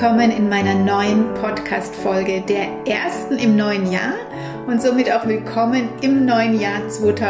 willkommen in meiner neuen Podcast-Folge, der ersten im neuen Jahr und somit auch willkommen im neuen Jahr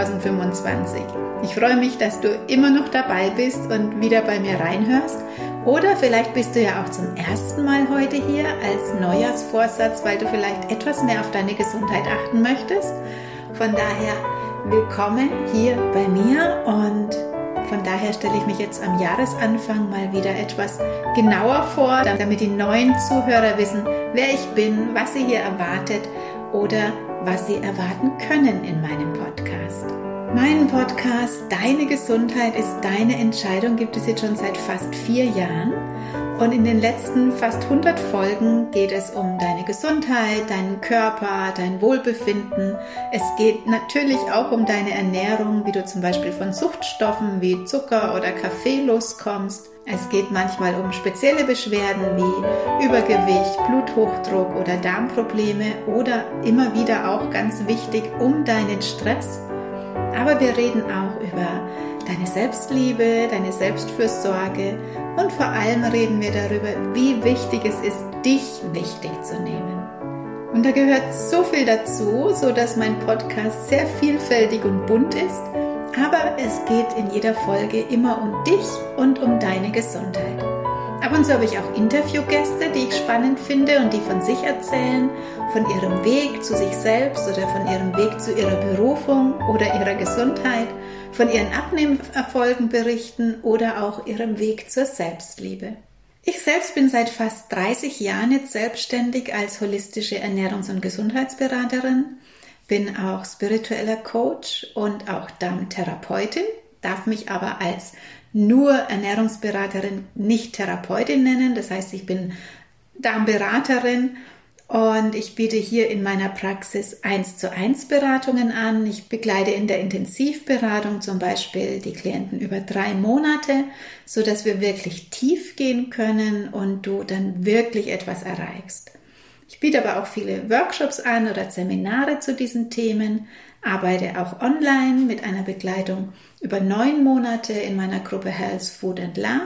2025. Ich freue mich, dass du immer noch dabei bist und wieder bei mir reinhörst. Oder vielleicht bist du ja auch zum ersten Mal heute hier als Neujahrsvorsatz, weil du vielleicht etwas mehr auf deine Gesundheit achten möchtest. Von daher willkommen hier bei mir und von daher stelle ich mich jetzt am Jahresanfang mal wieder etwas genauer vor, damit die neuen Zuhörer wissen, wer ich bin, was sie hier erwartet oder was sie erwarten können in meinem Podcast. Mein Podcast Deine Gesundheit ist deine Entscheidung gibt es jetzt schon seit fast 4 Jahren. Und in den letzten fast 100 Folgen geht es um deine Gesundheit, deinen Körper, dein Wohlbefinden. Es geht natürlich auch um deine Ernährung, wie du zum Beispiel von Suchtstoffen wie Zucker oder Kaffee loskommst. Es geht manchmal um spezielle Beschwerden wie Übergewicht, Bluthochdruck oder Darmprobleme oder immer wieder auch ganz wichtig um deinen Stress. Aber wir reden auch über deine Selbstliebe, deine Selbstfürsorge und vor allem reden wir darüber, wie wichtig es ist, dich wichtig zu nehmen. Und da gehört so viel dazu, sodass mein Podcast sehr vielfältig und bunt ist, aber es geht in jeder Folge immer um dich und um deine Gesundheit. Ab und zu habe ich auch Interviewgäste, die ich spannend finde und die von sich erzählen, von ihrem Weg zu sich selbst oder von ihrem Weg zu ihrer Berufung oder ihrer Gesundheit, von ihren Abnehmerfolgen berichten oder auch ihrem Weg zur Selbstliebe. Ich selbst bin seit fast 30 Jahren jetzt selbstständig als holistische Ernährungs- und Gesundheitsberaterin, bin auch spiritueller Coach und auch Darmtherapeutin, darf mich aber als nur Ernährungsberaterin, nicht Therapeutin nennen. Das heißt, ich bin Darmberaterin und ich biete hier in meiner Praxis 1:1 Beratungen an. Ich begleite in der Intensivberatung zum Beispiel die Klienten über 3 Monate, sodass wir wirklich tief gehen können und du dann wirklich etwas erreichst. Ich biete aber auch viele Workshops an oder Seminare zu diesen Themen, arbeite auch online mit einer Begleitung über 9 Monate in meiner Gruppe Health, Food and Love.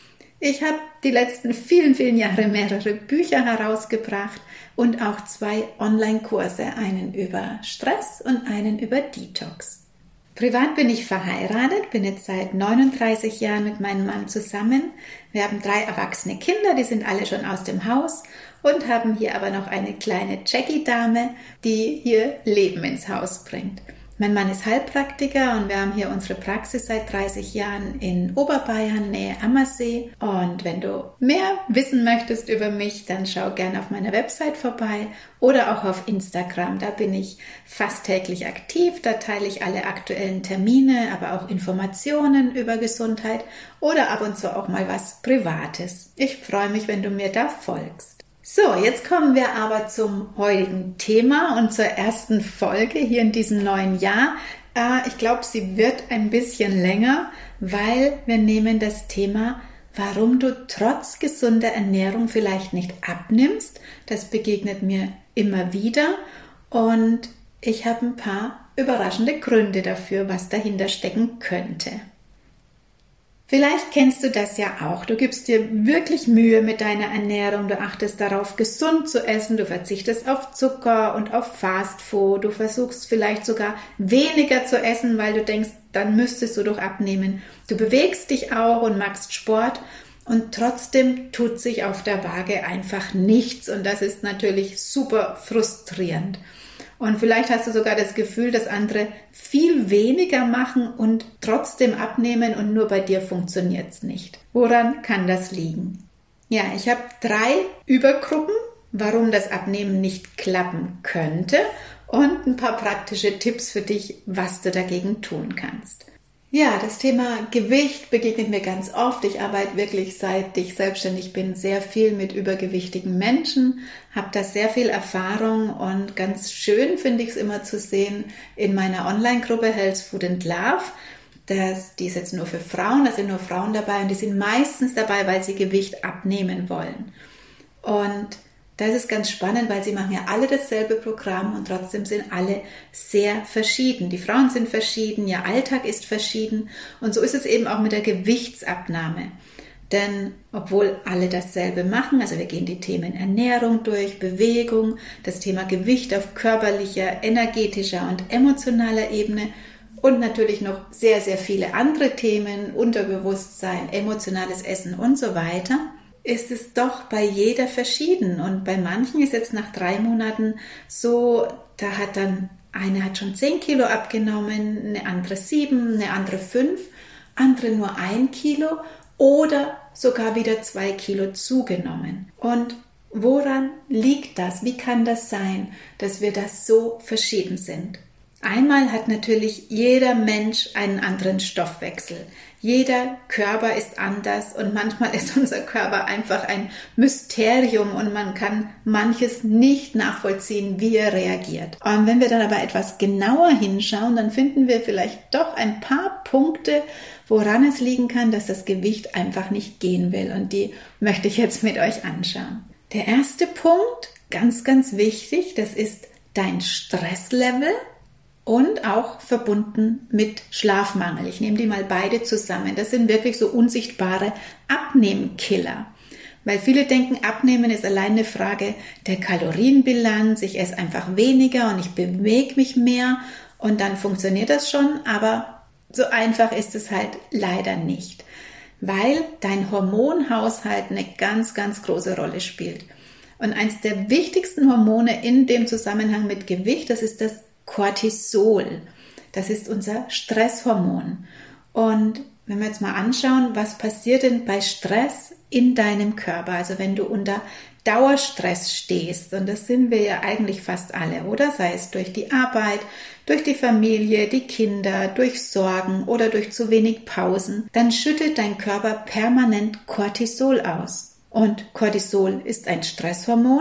Ich habe die letzten vielen Jahre mehrere Bücher herausgebracht und auch 2 Online-Kurse, einen über Stress und einen über Detox. Privat bin ich verheiratet, bin jetzt seit 39 Jahren mit meinem Mann zusammen. Wir haben 3 erwachsene Kinder, die sind alle schon aus dem Haus und haben hier aber noch eine kleine Jackie-Dame, die hier Leben ins Haus bringt. Mein Mann ist Heilpraktiker und wir haben hier unsere Praxis seit 30 Jahren in Oberbayern, Nähe Ammersee. Und wenn du mehr wissen möchtest über mich, dann schau gerne auf meiner Website vorbei oder auch auf Instagram. Da bin ich fast täglich aktiv. Da teile ich alle aktuellen Termine, aber auch Informationen über Gesundheit oder ab und zu auch mal was Privates. Ich freue mich, wenn du mir da folgst. So, jetzt kommen wir aber zum heutigen Thema und zur ersten Folge hier in diesem neuen Jahr. Ich glaube, sie wird ein bisschen länger, weil wir nehmen das Thema, warum du trotz gesunder Ernährung vielleicht nicht abnimmst. Das begegnet mir immer wieder und ich habe ein paar überraschende Gründe dafür, was dahinter stecken könnte. Vielleicht kennst du das ja auch. Du gibst dir wirklich Mühe mit deiner Ernährung. Du achtest darauf, gesund zu essen. Du verzichtest auf Zucker und auf Fastfood. Du versuchst vielleicht sogar weniger zu essen, weil du denkst, dann müsstest du doch abnehmen. Du bewegst dich auch und machst Sport und trotzdem tut sich auf der Waage einfach nichts. Und das ist natürlich super frustrierend. Und vielleicht hast du sogar das Gefühl, dass andere viel weniger machen und trotzdem abnehmen und nur bei dir funktioniert es nicht. Woran kann das liegen? Ja, ich habe 3 Übergruppen, warum das Abnehmen nicht klappen könnte und ein paar praktische Tipps für dich, was du dagegen tun kannst. Ja, das Thema Gewicht begegnet mir ganz oft. Ich arbeite wirklich, seit ich selbstständig bin, sehr viel mit übergewichtigen Menschen, habe da sehr viel Erfahrung und ganz schön finde ich es immer zu sehen in meiner Online-Gruppe Health, Food and Love. Die ist jetzt nur für Frauen, da sind nur Frauen dabei und die sind meistens dabei, weil sie Gewicht abnehmen wollen. Und das ist ganz spannend, weil sie machen ja alle dasselbe Programm und trotzdem sind alle sehr verschieden. Die Frauen sind verschieden, ihr Alltag ist verschieden und so ist es eben auch mit der Gewichtsabnahme. Denn obwohl alle dasselbe machen, also wir gehen die Themen Ernährung durch, Bewegung, das Thema Gewicht auf körperlicher, energetischer und emotionaler Ebene und natürlich noch sehr, sehr viele andere Themen, Unterbewusstsein, emotionales Essen und so weiter, ist es doch bei jeder verschieden. Und bei manchen ist jetzt nach 3 Monaten so, eine hat schon 10 Kilo abgenommen, eine andere 7, eine andere 5, andere nur 1 Kilo oder sogar wieder 2 Kilo zugenommen. Und woran liegt das? Wie kann das sein, dass wir da so verschieden sind? Einmal hat natürlich jeder Mensch einen anderen Stoffwechsel. Jeder Körper ist anders und manchmal ist unser Körper einfach ein Mysterium und man kann manches nicht nachvollziehen, wie er reagiert. Und wenn wir dann aber etwas genauer hinschauen, dann finden wir vielleicht doch ein paar Punkte, woran es liegen kann, dass das Gewicht einfach nicht gehen will. Und die möchte ich jetzt mit euch anschauen. Der erste Punkt, ganz, ganz wichtig, das ist dein Stresslevel. Und auch verbunden mit Schlafmangel. Ich nehme die mal beide zusammen. Das sind wirklich so unsichtbare Abnehmkiller. Weil viele denken, Abnehmen ist allein eine Frage der Kalorienbilanz. Ich esse einfach weniger und ich bewege mich mehr und dann funktioniert das schon. Aber so einfach ist es halt leider nicht. Weil dein Hormonhaushalt eine ganz, ganz große Rolle spielt. Und eins der wichtigsten Hormone in dem Zusammenhang mit Gewicht, das ist das Cortisol. Das ist unser Stresshormon. Und wenn wir jetzt mal anschauen, was passiert denn bei Stress in deinem Körper? Also wenn du unter Dauerstress stehst, und das sind wir ja eigentlich fast alle, oder? Sei es durch die Arbeit, durch die Familie, die Kinder, durch Sorgen oder durch zu wenig Pausen, dann schüttet dein Körper permanent Cortisol aus. Und Cortisol ist ein Stresshormon.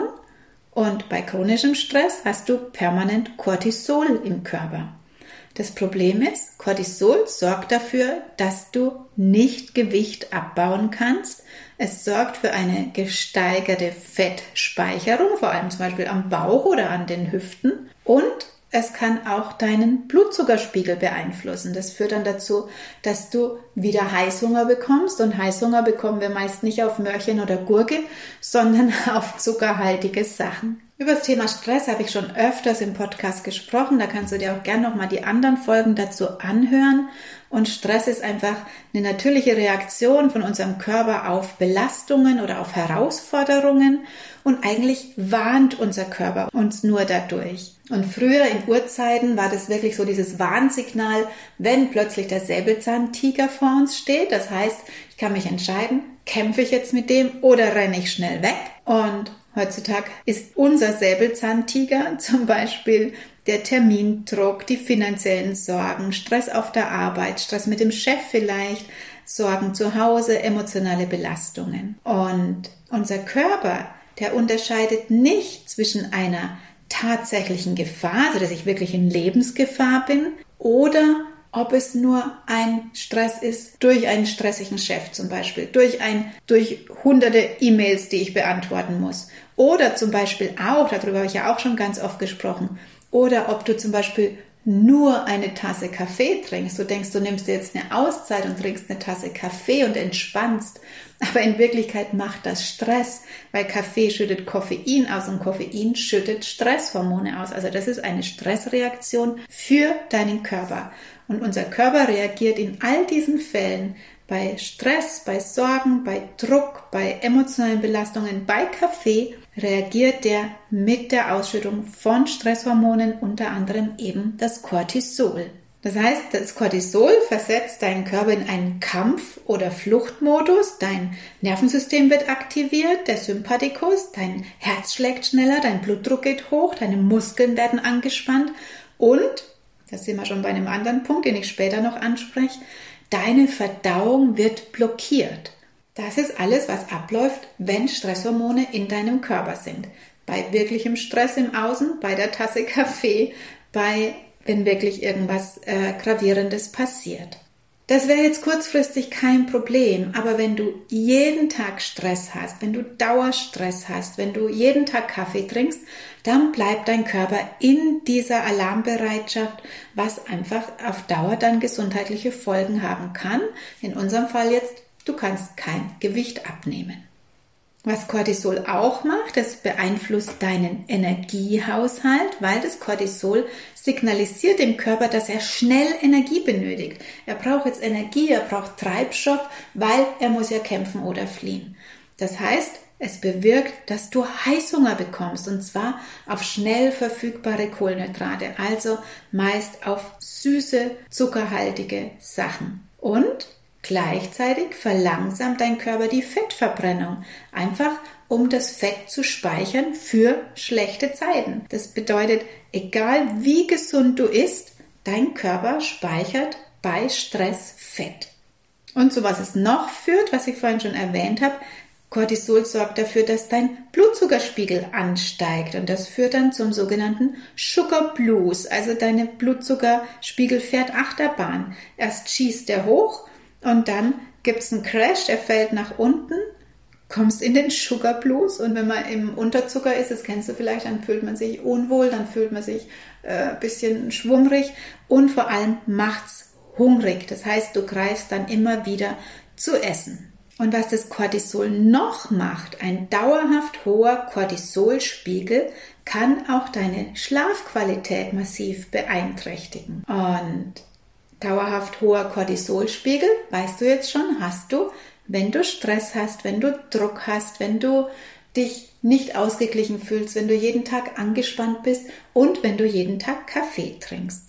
Und bei chronischem Stress hast du permanent Cortisol im Körper. Das Problem ist, Cortisol sorgt dafür, dass du nicht Gewicht abbauen kannst. Es sorgt für eine gesteigerte Fettspeicherung, vor allem zum Beispiel am Bauch oder an den Hüften. Und es kann auch deinen Blutzuckerspiegel beeinflussen. Das führt dann dazu, dass du wieder Heißhunger bekommst. Und Heißhunger bekommen wir meist nicht auf Möhrchen oder Gurke, sondern auf zuckerhaltige Sachen. Über das Thema Stress habe ich schon öfters im Podcast gesprochen. Da kannst du dir auch gerne nochmal die anderen Folgen dazu anhören. Und Stress ist einfach eine natürliche Reaktion von unserem Körper auf Belastungen oder auf Herausforderungen. Und eigentlich warnt unser Körper uns nur dadurch. Und früher in Urzeiten war das wirklich so dieses Warnsignal, wenn plötzlich der Säbelzahntiger vor uns steht. Das heißt, ich kann mich entscheiden, kämpfe ich jetzt mit dem oder renne ich schnell weg? Und heutzutage ist unser Säbelzahntiger zum Beispiel der Termindruck, die finanziellen Sorgen, Stress auf der Arbeit, Stress mit dem Chef vielleicht, Sorgen zu Hause, emotionale Belastungen. Und unser Körper, der unterscheidet nicht zwischen einer tatsächlichen Gefahr, also dass ich wirklich in Lebensgefahr bin, oder ob es nur ein Stress ist durch einen stressigen Chef zum Beispiel, durch hunderte E-Mails, die ich beantworten muss. Oder zum Beispiel auch, darüber habe ich ja auch schon ganz oft gesprochen, oder ob du zum Beispiel nur eine Tasse Kaffee trinkst. Du denkst, du nimmst dir jetzt eine Auszeit und trinkst eine Tasse Kaffee und entspannst. Aber in Wirklichkeit macht das Stress, weil Kaffee schüttet Koffein aus und Koffein schüttet Stresshormone aus. Also das ist eine Stressreaktion für deinen Körper. Und unser Körper reagiert in all diesen Fällen bei Stress, bei Sorgen, bei Druck, bei emotionalen Belastungen, bei Kaffee, reagiert der mit der Ausschüttung von Stresshormonen, unter anderem eben das Cortisol. Das heißt, das Cortisol versetzt deinen Körper in einen Kampf- oder Fluchtmodus, dein Nervensystem wird aktiviert, der Sympathikus, dein Herz schlägt schneller, dein Blutdruck geht hoch, deine Muskeln werden angespannt und, das sind wir schon bei einem anderen Punkt, den ich später noch anspreche, deine Verdauung wird blockiert. Das ist alles, was abläuft, wenn Stresshormone in deinem Körper sind. Bei wirklichem Stress im Außen, bei der Tasse Kaffee, wenn wirklich irgendwas Gravierendes passiert. Das wäre jetzt kurzfristig kein Problem, aber wenn du jeden Tag Stress hast, wenn du Dauerstress hast, wenn du jeden Tag Kaffee trinkst, dann bleibt dein Körper in dieser Alarmbereitschaft, was einfach auf Dauer dann gesundheitliche Folgen haben kann. In unserem Fall jetzt du kannst kein Gewicht abnehmen. Was Cortisol auch macht, es beeinflusst deinen Energiehaushalt, weil das Cortisol signalisiert dem Körper, dass er schnell Energie benötigt. Er braucht jetzt Energie, er braucht Treibstoff, weil er muss ja kämpfen oder fliehen. Das heißt, es bewirkt, dass du Heißhunger bekommst, und zwar auf schnell verfügbare Kohlenhydrate, also meist auf süße, zuckerhaltige Sachen. Und gleichzeitig verlangsamt dein Körper die Fettverbrennung, einfach um das Fett zu speichern für schlechte Zeiten. Das bedeutet, egal wie gesund du isst, dein Körper speichert bei Stress Fett. Und zu was es noch führt, was ich vorhin schon erwähnt habe, Cortisol sorgt dafür, dass dein Blutzuckerspiegel ansteigt, und das führt dann zum sogenannten Sugar Blues, also deine Blutzuckerspiegel fährt Achterbahn. Erst schießt er hoch und dann gibt es einen Crash, er fällt nach unten, kommst in den Sugar Blues, und wenn man im Unterzucker ist, das kennst du vielleicht, dann fühlt man sich unwohl, dann fühlt man sich ein bisschen schwummrig und vor allem macht's hungrig. Das heißt, du greifst dann immer wieder zu essen. Und was das Cortisol noch macht, ein dauerhaft hoher Cortisolspiegel kann auch deine Schlafqualität massiv beeinträchtigen. Und dauerhaft hoher Cortisolspiegel, weißt du jetzt schon, hast du, wenn du Stress hast, wenn du Druck hast, wenn du dich nicht ausgeglichen fühlst, wenn du jeden Tag angespannt bist und wenn du jeden Tag Kaffee trinkst.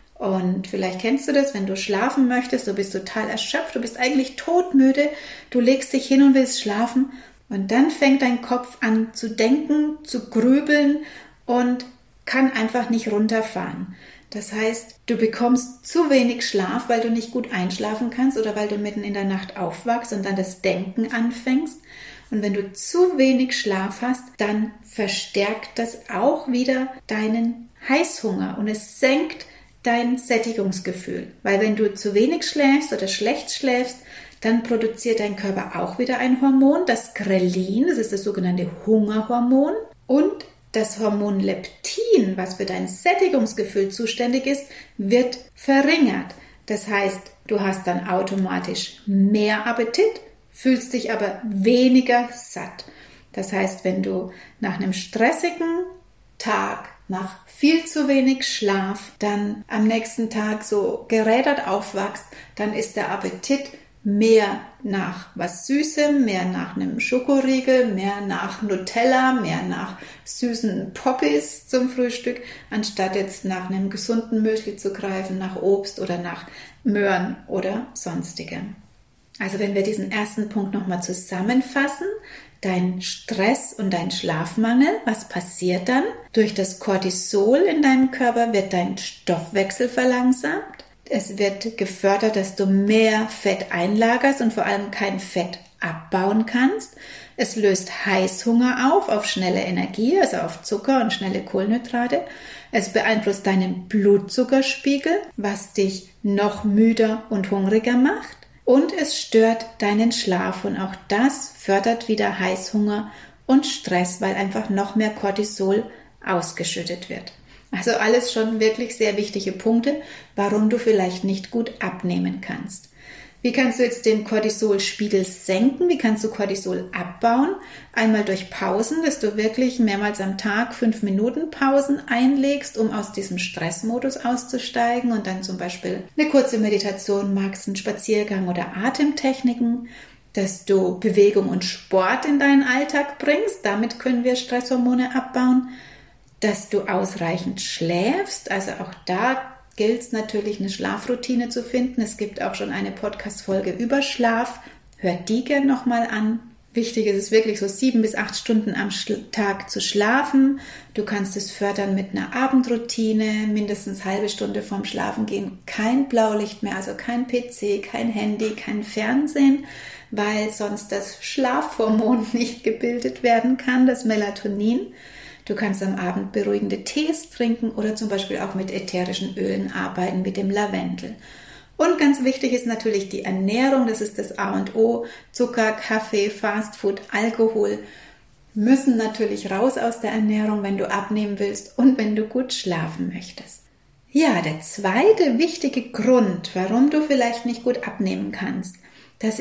Und vielleicht kennst du das, wenn du schlafen möchtest, du bist total erschöpft, du bist eigentlich todmüde, du legst dich hin und willst schlafen, und dann fängt dein Kopf an zu denken, zu grübeln und kann einfach nicht runterfahren. Das heißt, du bekommst zu wenig Schlaf, weil du nicht gut einschlafen kannst oder weil du mitten in der Nacht aufwachst und dann das Denken anfängst. Und wenn du zu wenig Schlaf hast, dann verstärkt das auch wieder deinen Heißhunger und es senkt dein Sättigungsgefühl. Weil wenn du zu wenig schläfst oder schlecht schläfst, dann produziert dein Körper auch wieder ein Hormon, das Grelin, das ist das sogenannte Hungerhormon, und das Hormon Leptin, was für dein Sättigungsgefühl zuständig ist, wird verringert. Das heißt, du hast dann automatisch mehr Appetit, fühlst dich aber weniger satt. Das heißt, wenn du nach einem stressigen Tag, nach viel zu wenig Schlaf, dann am nächsten Tag so gerädert aufwachst, dann ist der Appetit mehr nach was Süßem, mehr nach einem Schokoriegel, mehr nach Nutella, mehr nach süßen Poppies zum Frühstück, anstatt jetzt nach einem gesunden Müsli zu greifen, nach Obst oder nach Möhren oder sonstigem. Also wenn wir diesen ersten Punkt nochmal zusammenfassen, dein Stress und dein Schlafmangel, was passiert dann? Durch das Cortisol in deinem Körper wird dein Stoffwechsel verlangsamt. Es wird gefördert, dass du mehr Fett einlagerst und vor allem kein Fett abbauen kannst. Es löst Heißhunger auf schnelle Energie, also auf Zucker und schnelle Kohlenhydrate. Es beeinflusst deinen Blutzuckerspiegel, was dich noch müder und hungriger macht. Und es stört deinen Schlaf, und auch das fördert wieder Heißhunger und Stress, weil einfach noch mehr Cortisol ausgeschüttet wird. Also alles schon wirklich sehr wichtige Punkte, warum du vielleicht nicht gut abnehmen kannst. Wie kannst du jetzt den Cortisolspiegel senken? Wie kannst du Cortisol abbauen? Einmal durch Pausen, dass du wirklich mehrmals am Tag 5 Minuten Pausen einlegst, um aus diesem Stressmodus auszusteigen, und dann zum Beispiel eine kurze Meditation magst, einen Spaziergang oder Atemtechniken, dass du Bewegung und Sport in deinen Alltag bringst. Damit können wir Stresshormone abbauen. Dass du ausreichend schläfst, also auch da gilt es natürlich, eine Schlafroutine zu finden. Es gibt auch schon eine Podcast-Folge über Schlaf. Hört die gerne nochmal an. Wichtig ist es wirklich, so 7 bis 8 Stunden am Tag zu schlafen. Du kannst es fördern mit einer Abendroutine, mindestens halbe Stunde vorm Schlafengehen. Kein Blaulicht mehr, also kein PC, kein Handy, kein Fernsehen, weil sonst das Schlafhormon nicht gebildet werden kann, das Melatonin. Du kannst am Abend beruhigende Tees trinken oder zum Beispiel auch mit ätherischen Ölen arbeiten, mit dem Lavendel. Und ganz wichtig ist natürlich die Ernährung, das ist das A und O. Zucker, Kaffee, Fastfood, Alkohol müssen natürlich raus aus der Ernährung, wenn du abnehmen willst und wenn du gut schlafen möchtest. Ja, der zweite wichtige Grund, warum du vielleicht nicht gut abnehmen kannst, das ist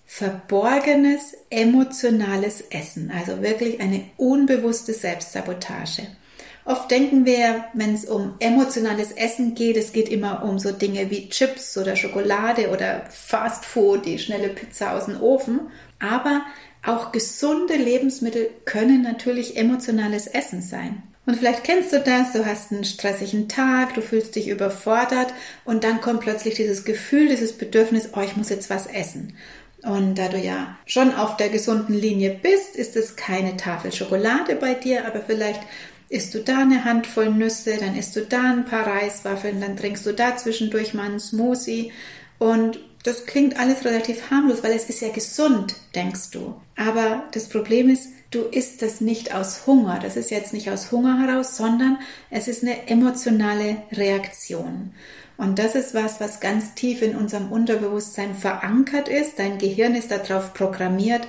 verborgenes, emotionales Essen, also wirklich eine unbewusste Selbstsabotage. Oft denken wir, wenn es um emotionales Essen geht, es geht immer um so Dinge wie Chips oder Schokolade oder Fast Food, die schnelle Pizza aus dem Ofen. Aber auch gesunde Lebensmittel können natürlich emotionales Essen sein. Und vielleicht kennst du das, du hast einen stressigen Tag, du fühlst dich überfordert und dann kommt plötzlich dieses Gefühl, dieses Bedürfnis, oh, ich muss jetzt was essen. Und da du ja schon auf der gesunden Linie bist, ist es keine Tafel Schokolade bei dir, aber vielleicht isst du da eine Handvoll Nüsse, dann isst du da ein paar Reiswaffeln, dann trinkst du da zwischendurch mal einen Smoothie und das klingt alles relativ harmlos, weil es ist ja gesund, denkst du. Aber das Problem ist, du isst das nicht aus Hunger. Das ist jetzt nicht aus Hunger heraus, sondern es ist eine emotionale Reaktion. Und das ist was ganz tief in unserem Unterbewusstsein verankert ist. Dein Gehirn ist darauf programmiert,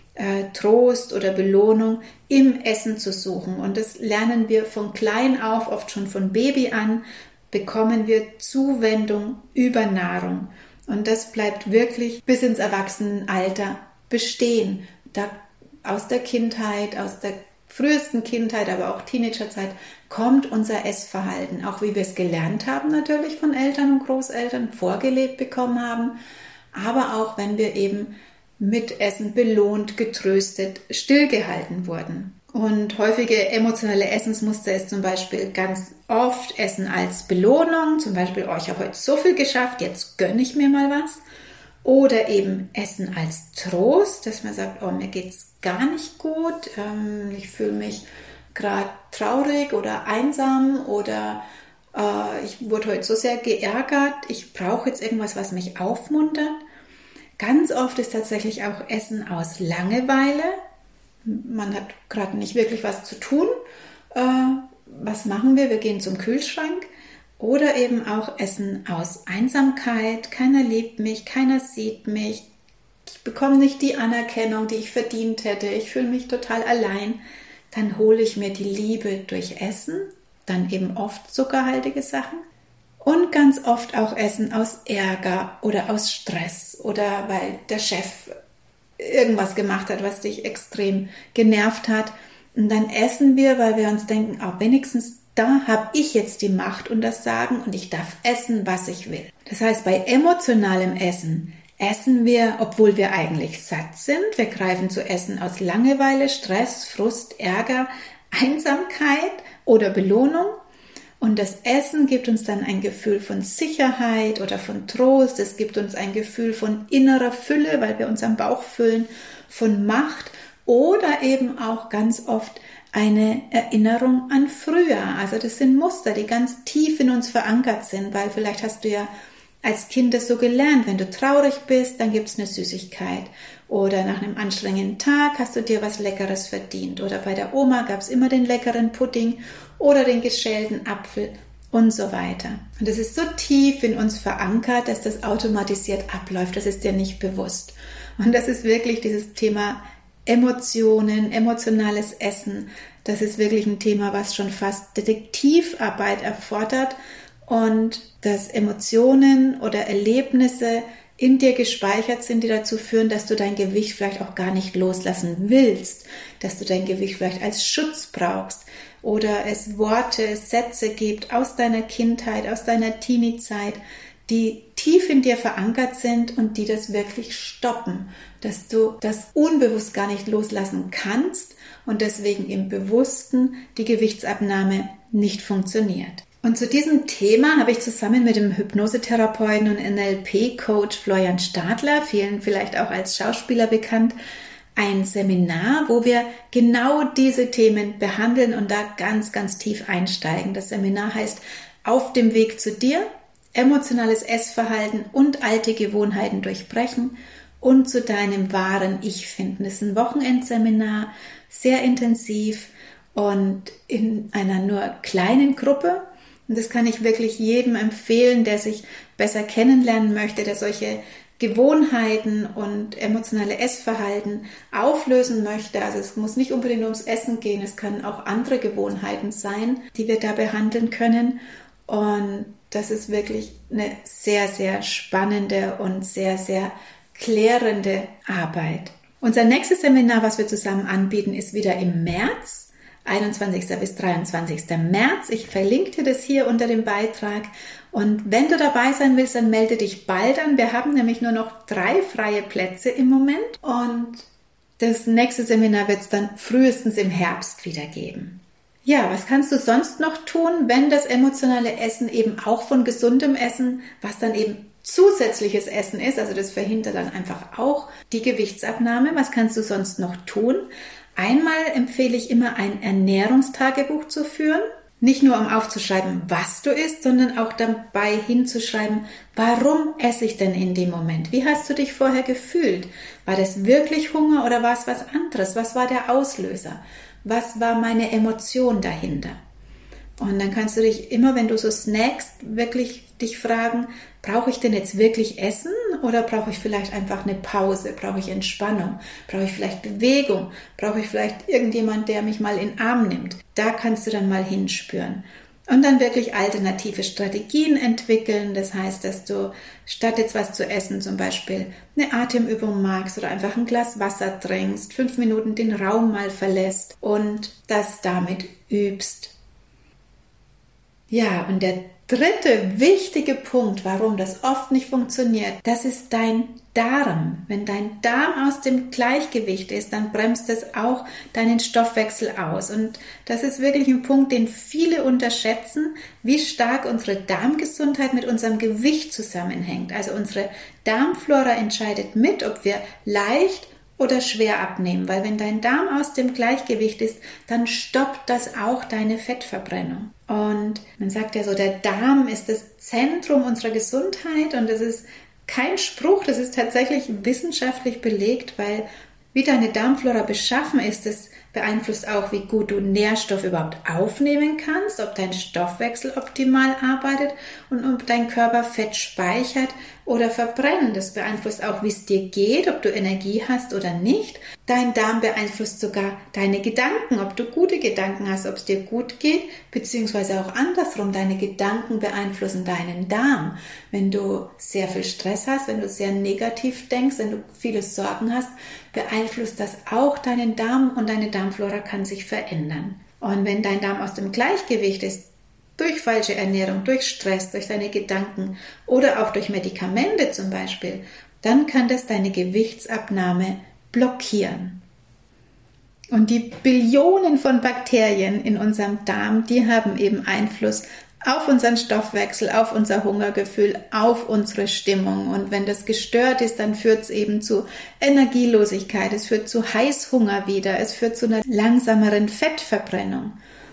Trost oder Belohnung im Essen zu suchen. Und das lernen wir von klein auf, oft schon von Baby an, bekommen wir Zuwendung über Nahrung. Und das bleibt wirklich bis ins Erwachsenenalter bestehen. Aus der Kindheit, aus der frühesten Kindheit, aber auch Teenagerzeit, kommt unser Essverhalten. Auch wie wir es gelernt haben natürlich von Eltern und Großeltern, vorgelebt bekommen haben. Aber auch wenn wir eben mit Essen belohnt, getröstet, stillgehalten wurden. Und häufige emotionale Essensmuster ist zum Beispiel ganz oft Essen als Belohnung, zum Beispiel, oh, ich habe heute so viel geschafft, jetzt gönne ich mir mal was. Oder eben Essen als Trost, dass man sagt, oh, mir geht's gar nicht gut, ich fühle mich gerade traurig oder einsam oder ich wurde heute so sehr geärgert, ich brauche jetzt irgendwas, was mich aufmuntert. Ganz oft ist tatsächlich auch Essen aus Langeweile. Man hat gerade nicht wirklich was zu tun. Was machen wir? Wir gehen zum Kühlschrank. Oder eben auch Essen aus Einsamkeit. Keiner liebt mich, keiner sieht mich. Ich bekomme nicht die Anerkennung, die ich verdient hätte. Ich fühle mich total allein. Dann hole ich mir die Liebe durch Essen. Dann eben oft zuckerhaltige Sachen. Und ganz oft auch Essen aus Ärger oder aus Stress oder weil der Chef irgendwas gemacht hat, was dich extrem genervt hat. Und dann essen wir, weil wir uns denken, auch wenigstens da habe ich jetzt die Macht und das Sagen und ich darf essen, was ich will. Das heißt, bei emotionalem Essen essen wir, obwohl wir eigentlich satt sind. Wir greifen zu Essen aus Langeweile, Stress, Frust, Ärger, Einsamkeit oder Belohnung. Und das Essen gibt uns dann ein Gefühl von Sicherheit oder von Trost. Es gibt uns ein Gefühl von innerer Fülle, weil wir unseren Bauch füllen, von Macht oder eben auch ganz oft eine Erinnerung an früher. Also das sind Muster, die ganz tief in uns verankert sind, weil vielleicht hast du ja als Kind das so gelernt. Wenn du traurig bist, dann gibt es eine Süßigkeit. Oder nach einem anstrengenden Tag hast du dir was Leckeres verdient. Oder bei der Oma gab es immer den leckeren Pudding oder den geschälten Apfel und so weiter. Und das ist so tief in uns verankert, dass das automatisiert abläuft. Das ist dir nicht bewusst. Und das ist wirklich dieses Thema Emotionen, emotionales Essen. Das ist wirklich ein Thema, was schon fast Detektivarbeit erfordert. Und dass Emotionen oder Erlebnisse in dir gespeichert sind, die dazu führen, dass du dein Gewicht vielleicht auch gar nicht loslassen willst, dass du dein Gewicht vielleicht als Schutz brauchst oder es Worte, Sätze gibt aus deiner Kindheit, aus deiner Teenie-Zeit, die tief in dir verankert sind und die das wirklich stoppen, dass du das unbewusst gar nicht loslassen kannst und deswegen im Bewussten die Gewichtsabnahme nicht funktioniert. Und zu diesem Thema habe ich zusammen mit dem Hypnosetherapeuten und NLP-Coach Florian Stadler, vielen vielleicht auch als Schauspieler bekannt, ein Seminar, wo wir genau diese Themen behandeln und da ganz, ganz tief einsteigen. Das Seminar heißt Auf dem Weg zu dir, emotionales Essverhalten und alte Gewohnheiten durchbrechen und zu deinem wahren Ich finden. Das ist ein Wochenendseminar, sehr intensiv und in einer nur kleinen Gruppe. Und das kann ich wirklich jedem empfehlen, der sich besser kennenlernen möchte, der solche Gewohnheiten und emotionale Essverhalten auflösen möchte. Also es muss nicht unbedingt ums Essen gehen, es können auch andere Gewohnheiten sein, die wir da behandeln können. Und das ist wirklich eine sehr, sehr spannende und sehr, sehr klärende Arbeit. Unser nächstes Seminar, was wir zusammen anbieten, ist wieder im März, 21. bis 23. März. Ich verlinke dir das hier unter dem Beitrag. Und wenn du dabei sein willst, dann melde dich bald an. Wir haben nämlich nur noch 3 freie Plätze im Moment. Und das nächste Seminar wird es dann frühestens im Herbst wieder geben. Ja, was kannst du sonst noch tun, wenn das emotionale Essen eben auch von gesundem Essen, was dann eben zusätzliches Essen ist, also das verhindert dann einfach auch die Gewichtsabnahme. Was kannst du sonst noch tun? Einmal empfehle ich immer, ein Ernährungstagebuch zu führen. Nicht nur um aufzuschreiben, was du isst, sondern auch dabei hinzuschreiben, warum esse ich denn in dem Moment? Wie hast du dich vorher gefühlt? War das wirklich Hunger oder war es was anderes? Was war der Auslöser? Was war meine Emotion dahinter? Und dann kannst du dich immer, wenn du so snackst, wirklich dich fragen, brauche ich denn jetzt wirklich Essen oder brauche ich vielleicht einfach eine Pause? Brauche ich Entspannung? Brauche ich vielleicht Bewegung? Brauche ich vielleicht irgendjemand, der mich mal in den Arm nimmt? Da kannst du dann mal hinspüren. Und dann wirklich alternative Strategien entwickeln. Das heißt, dass du statt jetzt was zu essen zum Beispiel eine Atemübung magst oder einfach ein Glas Wasser trinkst, 5 Minuten den Raum mal verlässt und das damit übst. Ja, und der dritte wichtige Punkt, warum das oft nicht funktioniert, das ist dein Darm. Wenn dein Darm aus dem Gleichgewicht ist, dann bremst es auch deinen Stoffwechsel aus. Und das ist wirklich ein Punkt, den viele unterschätzen, wie stark unsere Darmgesundheit mit unserem Gewicht zusammenhängt. Also unsere Darmflora entscheidet mit, ob wir leicht oder schwer abnehmen, weil wenn dein Darm aus dem Gleichgewicht ist, dann stoppt das auch deine Fettverbrennung. Und man sagt ja so, der Darm ist das Zentrum unserer Gesundheit und das ist kein Spruch, das ist tatsächlich wissenschaftlich belegt, weil wie deine Darmflora beschaffen ist, das beeinflusst auch, wie gut du Nährstoff überhaupt aufnehmen kannst, ob dein Stoffwechsel optimal arbeitet und ob dein Körper Fett speichert oder verbrennt. Das beeinflusst auch, wie es dir geht, ob du Energie hast oder nicht. Dein Darm beeinflusst sogar deine Gedanken, ob du gute Gedanken hast, ob es dir gut geht, beziehungsweise auch andersrum. Deine Gedanken beeinflussen deinen Darm. Wenn du sehr viel Stress hast, wenn du sehr negativ denkst, wenn du viele Sorgen hast, beeinflusst das auch deinen Darm und deine Darmflora kann sich verändern. Und wenn dein Darm aus dem Gleichgewicht ist, durch falsche Ernährung, durch Stress, durch deine Gedanken oder auch durch Medikamente zum Beispiel, dann kann das deine Gewichtsabnahme blockieren. Und die Billionen von Bakterien in unserem Darm, die haben eben Einfluss auf unseren Stoffwechsel, auf unser Hungergefühl, auf unsere Stimmung. Und wenn das gestört ist, dann führt es eben zu Energielosigkeit, es führt zu Heißhunger wieder, es führt zu einer langsameren Fettverbrennung.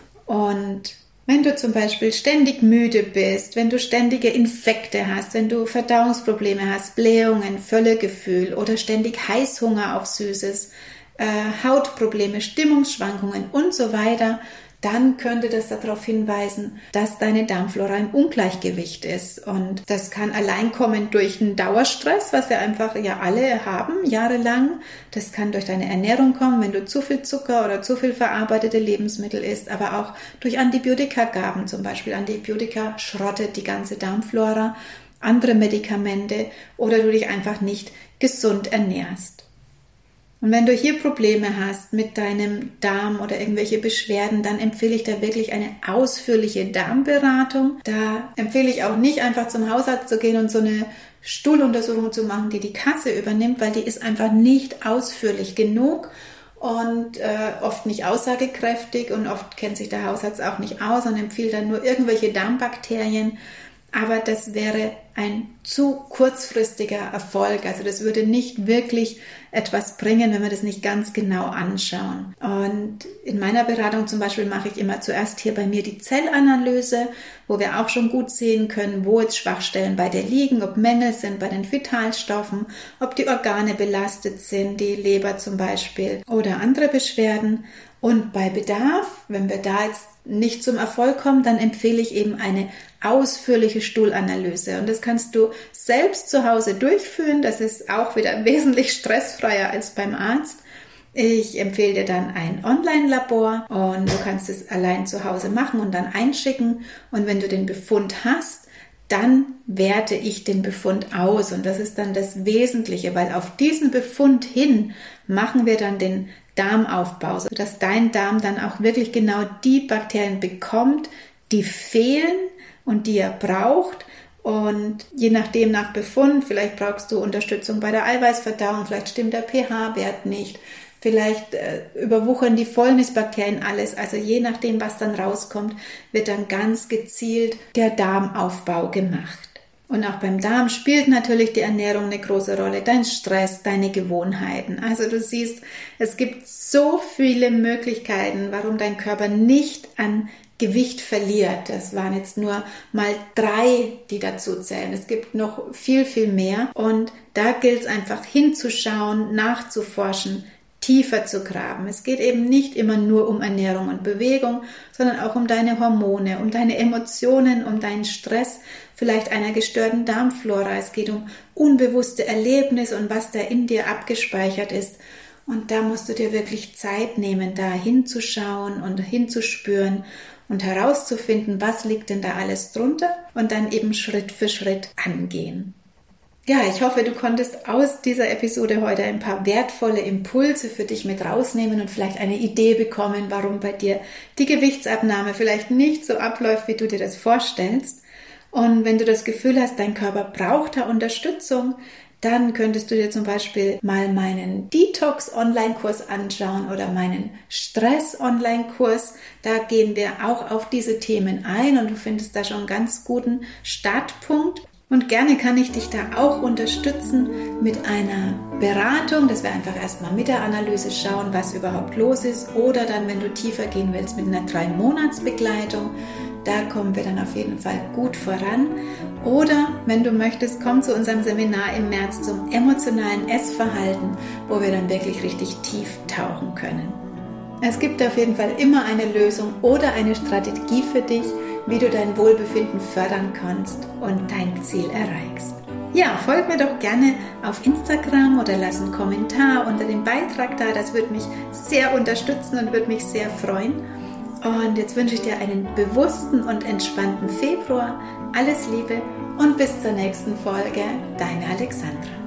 Und wenn du zum Beispiel ständig müde bist, wenn du ständige Infekte hast, wenn du Verdauungsprobleme hast, Blähungen, Völlegefühl oder ständig Heißhunger auf Süßes, Hautprobleme, Stimmungsschwankungen und so weiter, dann könnte das darauf hinweisen, dass deine Darmflora im Ungleichgewicht ist. Und das kann allein kommen durch einen Dauerstress, was wir einfach ja alle haben, jahrelang. Das kann durch deine Ernährung kommen, wenn du zu viel Zucker oder zu viel verarbeitete Lebensmittel isst, aber auch durch Antibiotikagaben zum Beispiel. Antibiotika schrottet die ganze Darmflora, andere Medikamente oder du dich einfach nicht gesund ernährst. Und wenn du hier Probleme hast mit deinem Darm oder irgendwelche Beschwerden, dann empfehle ich da wirklich eine ausführliche Darmberatung. Da empfehle ich auch nicht einfach zum Hausarzt zu gehen und so eine Stuhluntersuchung zu machen, die die Kasse übernimmt, weil die ist einfach nicht ausführlich genug und oft nicht aussagekräftig und oft kennt sich der Hausarzt auch nicht aus und empfiehlt dann nur irgendwelche Darmbakterien. Aber das wäre ein zu kurzfristiger Erfolg. Also das würde nicht wirklich etwas bringen, wenn wir das nicht ganz genau anschauen. Und in meiner Beratung zum Beispiel mache ich immer zuerst hier bei mir die Zellanalyse, wo wir auch schon gut sehen können, wo jetzt Schwachstellen bei dir liegen, ob Mängel sind bei den Vitalstoffen, ob die Organe belastet sind, die Leber zum Beispiel oder andere Beschwerden. Und bei Bedarf, wenn wir da jetzt nicht zum Erfolg kommen, dann empfehle ich eben eine ausführliche Stuhlanalyse. Und das kannst du selbst zu Hause durchführen. Das ist auch wieder wesentlich stressfreier als beim Arzt. Ich empfehle dir dann ein Online-Labor und du kannst es allein zu Hause machen und dann einschicken. Und wenn du den Befund hast, dann werte ich den Befund aus. Und das ist dann das Wesentliche, weil auf diesen Befund hin machen wir dann den Darmaufbau, sodass dein Darm dann auch wirklich genau die Bakterien bekommt, die fehlen und die er braucht. Und je nachdem nach Befund, vielleicht brauchst du Unterstützung bei der Eiweißverdauung, vielleicht stimmt der pH-Wert nicht, vielleicht überwuchern die Fäulnisbakterien alles. Also je nachdem, was dann rauskommt, wird dann ganz gezielt der Darmaufbau gemacht. Und auch beim Darm spielt natürlich die Ernährung eine große Rolle, dein Stress, deine Gewohnheiten. Also du siehst, es gibt so viele Möglichkeiten, warum dein Körper nicht an Gewicht verliert. Das waren jetzt nur mal 3, die dazu zählen. Es gibt noch viel, viel mehr. Und da gilt es einfach hinzuschauen, nachzuforschen, tiefer zu graben. Es geht eben nicht immer nur um Ernährung und Bewegung, sondern auch um deine Hormone, um deine Emotionen, um deinen Stress, vielleicht einer gestörten Darmflora. Es geht um unbewusste Erlebnisse und was da in dir abgespeichert ist. Und da musst du dir wirklich Zeit nehmen, da hinzuschauen und hinzuspüren und herauszufinden, was liegt denn da alles drunter und dann eben Schritt für Schritt angehen. Ja, ich hoffe, du konntest aus dieser Episode heute ein paar wertvolle Impulse für dich mit rausnehmen und vielleicht eine Idee bekommen, warum bei dir die Gewichtsabnahme vielleicht nicht so abläuft, wie du dir das vorstellst. Und wenn du das Gefühl hast, dein Körper braucht da Unterstützung, dann könntest du dir zum Beispiel mal meinen Detox-Online-Kurs anschauen oder meinen Stress-Online-Kurs. Da gehen wir auch auf diese Themen ein und du findest da schon einen ganz guten Startpunkt. Und gerne kann ich dich da auch unterstützen mit einer Beratung, dass wir einfach erstmal mit der Analyse schauen, was überhaupt los ist. Oder dann, wenn du tiefer gehen willst, mit einer 3-Monats-Begleitung. Da kommen wir dann auf jeden Fall gut voran. Oder wenn du möchtest, komm zu unserem Seminar im März zum emotionalen Essverhalten, wo wir dann wirklich richtig tief tauchen können. Es gibt auf jeden Fall immer eine Lösung oder eine Strategie für dich, wie du dein Wohlbefinden fördern kannst und dein Ziel erreichst. Ja, folg mir doch gerne auf Instagram oder lass einen Kommentar unter dem Beitrag da. Das würde mich sehr unterstützen und würde mich sehr freuen. Und jetzt wünsche ich dir einen bewussten und entspannten Februar. Alles Liebe und bis zur nächsten Folge. Deine Alexandra.